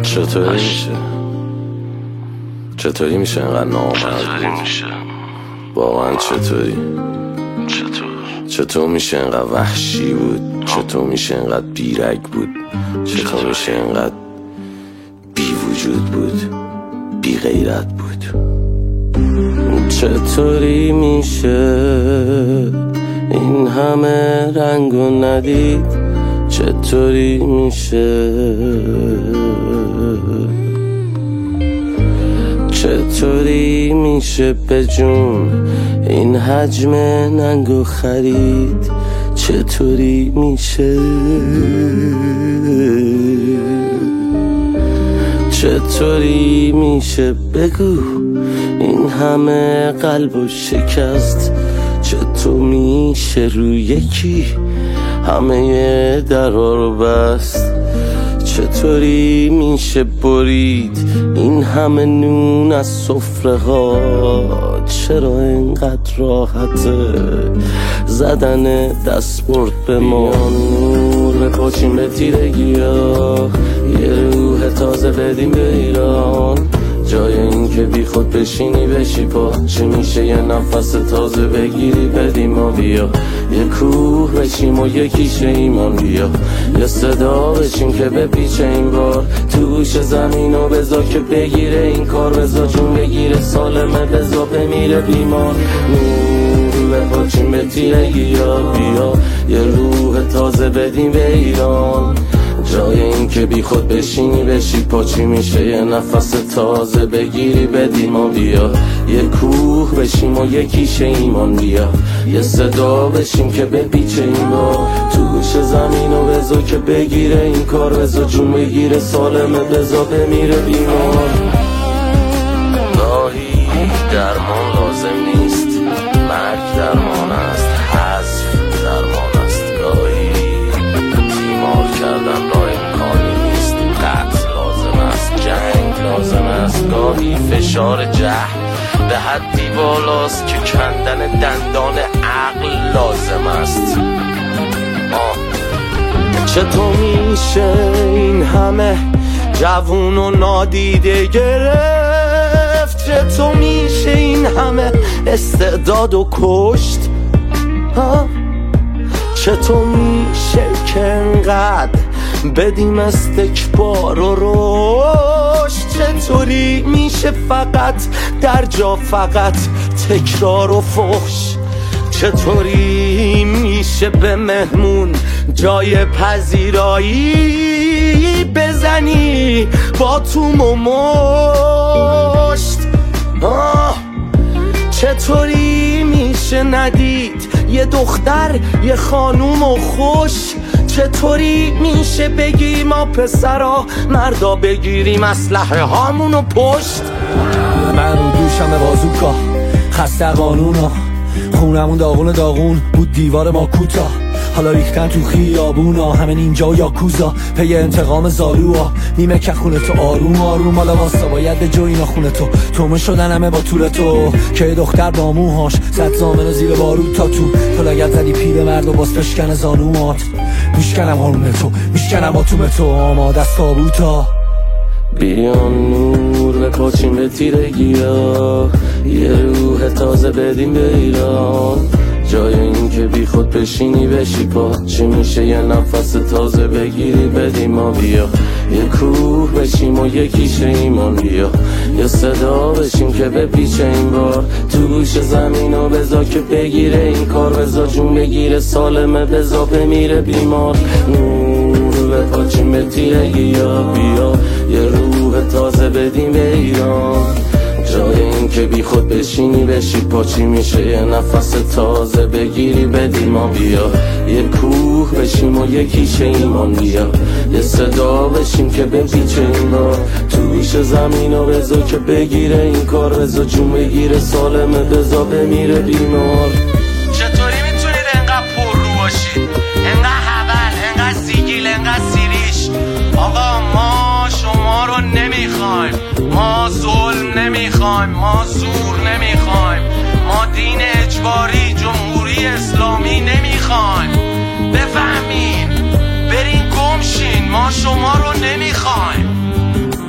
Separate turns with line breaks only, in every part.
چطوری میشه اینقدر نامرد واقعا چطور میشه اینقدر وحشی بود؟ چطور میشه اینقدر بیرگ بود؟ چطور میشه اینقدر بی وجود بود؟ بی غیرت بود؟ چطوری میشه این همه رنگو ندید؟ چطوری میشه چطوری میشه به جون این حجم ننگو خرید؟ چطوری میشه چطوری میشه بگو این همه قلبو شکست؟ چطور میشه روی یکی همه درها رو بست؟ چطوری میشه برید این همه نون از سفره ها؟ چرا اینقدر راحته زدن دستبرد به ما؟ نور بپاچیم به تیرگی ها، یه روح تازه بدیم به ایران. جای این که بی خود بشینی بشی پا، چی میشه یه نفس تازه بگیری بدیم ما؟ بیا یه کوه بشیم و یکیش ایمان، بیا یه صدا بشیم که بپیچه این بار توش زمین و بزا که بگیره این کار، بزا جون بگیره سالمه، بزا بمیره بیمار. نور بپاچیم به تیرگی ها، بیا یه روح تازه بدیم به ایران. جای این که بی خود بشینی بشی پا، چی میشه یه نفس تازه بگیری بدیم ما؟ بیا یه کوه بشیم و یکیش ایمان، بیا یه صدا بشیم که بپیچه این بار توش زمین و بزا که بگیره این کار، بزا جون بگیره سالمه، بزا بمیره بیمار. گاهی درمان لازم نیست، مرگ درمان است، حذف درمان است. گاهی تیمار کردن راه امکانی نیست، قتل لازم است، جنگ لازم است. گاهی فشار جهل به حدی بالاست که کندن دندان عقل لازم است. چطور میشه این همه جوون و نادیده گرفت؟ چطور میشه این همه استعداد و کشت؟ چطور میشه که انقدر بدیم استکبار و رشد؟ چطوری میشه فقط در جا فقط تکرار و فحش؟ چطوری میشه به مهمون جای پذیرایی بزنی با توم و مشت؟ چطوری میشه ندید یه دختر یه خانوم و خوش؟ چطوری میشه بگی ما پسرا مردا بگیریم اسلحه هامونو پشت؟
من رو دوشم بازوکا خسته قانونا، خونمون داغون بود، دیوار ما کوتاه، حالا ریختن تو خیابونا، همین اینجا و یاکوزا پی انتقام زالوها، نیمه که خونه تو آروم آروم، حالا واسه باید به جو اینا خونه تو تومه شدن همه با طول تو، که دختر با موهاش زد زامن زیر بارود تا تو لگت زدی پیر مرد و باز بشکن زانومات، میشکنم هارون تو میشکنم آتوم تو، آماده است تابوتا.
بیان نور بپاچیم به تیرگی ها، یه روح تازه بدیم به ایران. جای این که بی خود بشینی بشی پا، چی میشه یه نفس تازه بگیری بدیم ما؟ بیا یه کوه بشیم و یکیش ایمان، بیا یه صدا بشیم که بپیچه این بار توش زمین و بزا که بگیره این کار، بزا جون بگیره سالمه، بزا بمیره بیمار. نور بپاچیم به تیرگی ها، بیا یه روح تازه بدیم به ایران. جای این که بی خود بشینی بشی پا، چی میشه یه نفس تازه بگیری بدیم ما؟ بیا یه کوه بشیم و یکیش ایمان، بیا یه صدا بشیم که بپیچه این بار توش زمین و بزا که بگیره این کار، بزا جون بگیره سالمه، بزا بمیره بیمار.
چطوری میتونید انقدر پر رو باشید، انقدر حول، انقدر سیگیل، انقدر سیریش؟ آقا ما شما رو نمیخوایم، ما ظلم نمیخوایم، ما زور نمیخوایم، ما دین اجباری جمهوری اسلامی نمیخوایم. بفهمین، برین گمشین، ما شما رو نمیخوایم.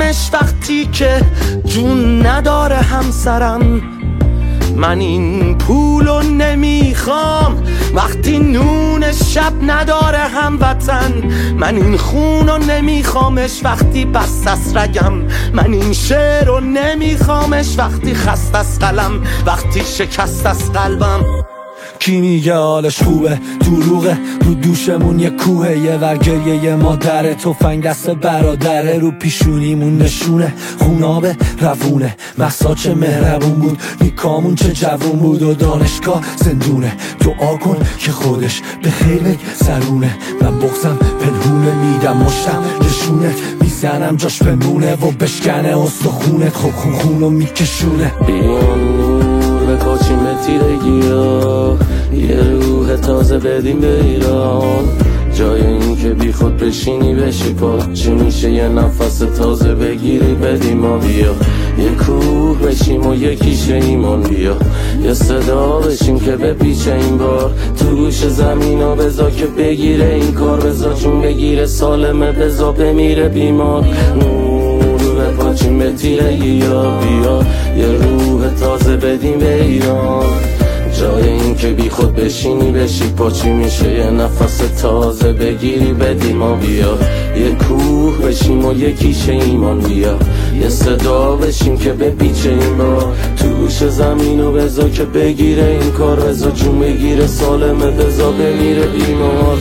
نمیخوامش وقتی که جون نداره همسرم. من این پولو نمیخوام وقتی نون شب نداره هموطن. من این خونو نمیخوامش وقتی بست از رگم. من این شعرو نمیخوامش وقتی خست از قلم، وقتی شکست از قلبم.
کی میگه حالش خوبه؟ دروغه. رو دوشمون یه کوهه، یه ور گریه یه مادره، تفنگ دست برادره، رو پیشونیمون نشونه خونابه روونه. مقصد چه مهربون بود، نیکامون چه جوون بود، و دانشگاه زندونه. دعا کن که خودش به خیر بگذرونه. من بغضم پنهونه، میدم مشتم نشونت، میزنم جاش بمونه و بشکنه استخونت. خب خونو میکشونه.
بپاچیم به تیرگی ها، یه روح تازه بدیم به ایران. جای این که بی خود بشینی بشی پا، چی میشه یه نفس تازه بگیری بدیم ما. بیا یه کوه بشیم و یکیش ایمان. بیا یه صدا بشیم که بپیچه این بار تو گوش زمین ها. بزا که بگیره این کار، بزا چون بگیره سالمه، بزا بمیره بیمار. بپاچیم به تیرگی ها، بیا یه روح تازه بدیم به ایران. جای این که بی خود بشینی بشی پا، چی میشه یه نفس تازه بگیری بدیم ما. بیا یه کوه بشیم و یکیش ایمان. بیا یه صدا بشیم که بپیچه این بار تو گوش زمین و بزا که بگیره این کار، بزا جون بگیره سالمه، بزا بمیره بیمار.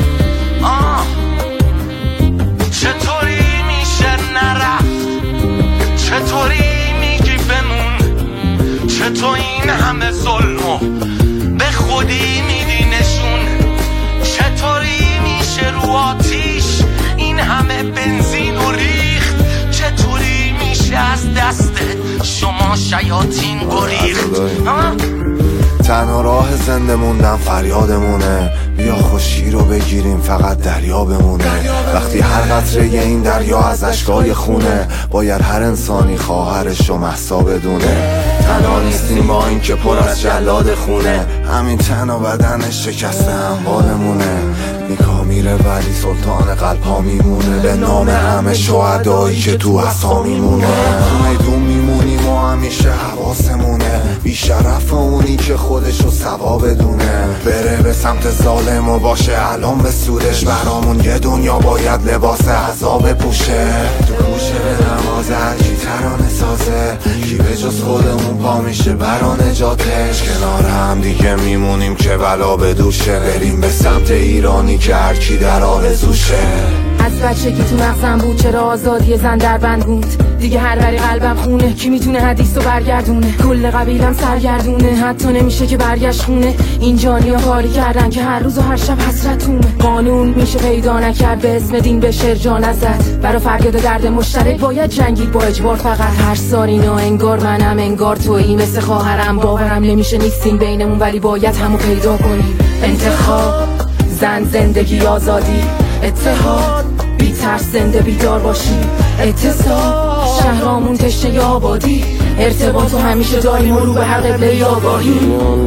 چطوری میشه نرفت؟ چطوری میگی بمون؟ چطور این همه ظلمو به خودی میدی نشون؟ چطوری میشه رو آتیش این همه بنزین و ریخت؟ چطوری میشه از دست شما شیاطین گریخت؟
تنها راه زنده موندن فریادمونه. بیا خوشی رو بگیریم فقط دریا بمونه. وقتی هر قطره این دریا از اشکای خونه، باید هر انسانی خواهرش رو مهسا بدونه. تنها نیستیم با این که پر از جلاد خونه، همین تن و بدنش شکسته اموالمونه. نیکا میره ولی سلطان قلب ها میمونه، به نام همه شهدایی که تو عصا میمونه. تو میدون میمونیم و همیشه حواسمونه، بیشرف اونی که خودشو سوا بدونه. بره به سمت ظالم و باشه الان به سودش، برامون یه دنیا باید لباس عذاب پوشه. تو کوشه به نماز هرکی ترانه سازه، کی به جز خودمون پا میشه برا نجاتش. کنار هم دیگه میمونیم که بلا به دوشه، بریم به سمت ایرانی که هرکی در آرزوشه.
از بچگی تو مغزم بود چرا آزادی زن در بند بود، دیگه هر وری قلبم خونه. کی میتونه حدیث رو برگردونه؟ کل قبیلم سرگردونه، حتی نمیشه که برگشت خونه. این جانیا کاری کردن که هر روز و هر شب حسرتونه. قانون میشه پیدا نکرد، به اسم دین بشه جان ازت. برا فریاد درد مشترک باید جنگید با اجبار فقط. هر سارینا انگار منم انگار تویی، مثل خواهرم باورم نمیشه نیستیم بینمون، ولی باید همو پیدا کنیم. انتخاب، زن، زندگی، آزادی، اتحاد، بی ترس زنده بیدار باشی. اتصال، شهرامون تشنه آبادی، ارتباط و همیشه داریم و رو به هر قبله آگاهی.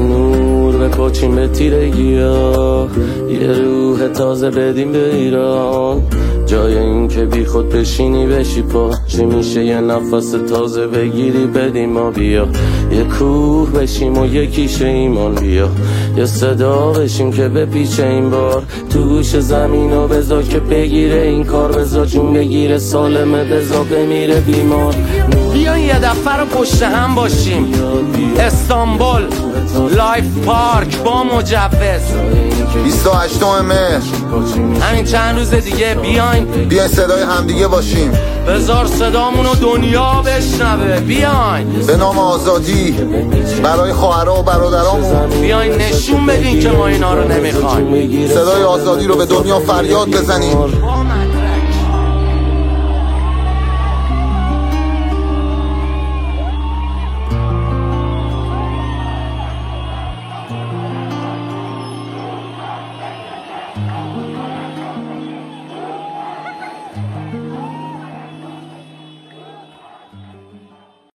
نور بپاچیم به تیرگی ها، یه روح تازه بدیم به ایران. جای این که بی خود بشینی بشی پا، چی میشه یه نفس تازه بگیری بدیم ما. بیا یه کوه بشیم و یکیش ایمان. بیا یه صدا بشیم که بپیچه این بار تو گوش زمین و بزا که بگیره این کار، بزا جون بگیره سالمه، بزا بمیره بیمار. بیاین یه دفعه رو پشت هم باشیم، استانبول لایف پارک با مجوز
28 مهر،
همین چند روز دیگه. بیاین
صدای همدیگه باشیم،
بذار صدامونو دنیا بشنوه. بیاین
به نام آزادی برای خواهرها و برادرامون.
بیاین نشون بدین که ما اینا رو نمیخوایم.
صدای آزادی رو به دنیا فریاد بزنیم.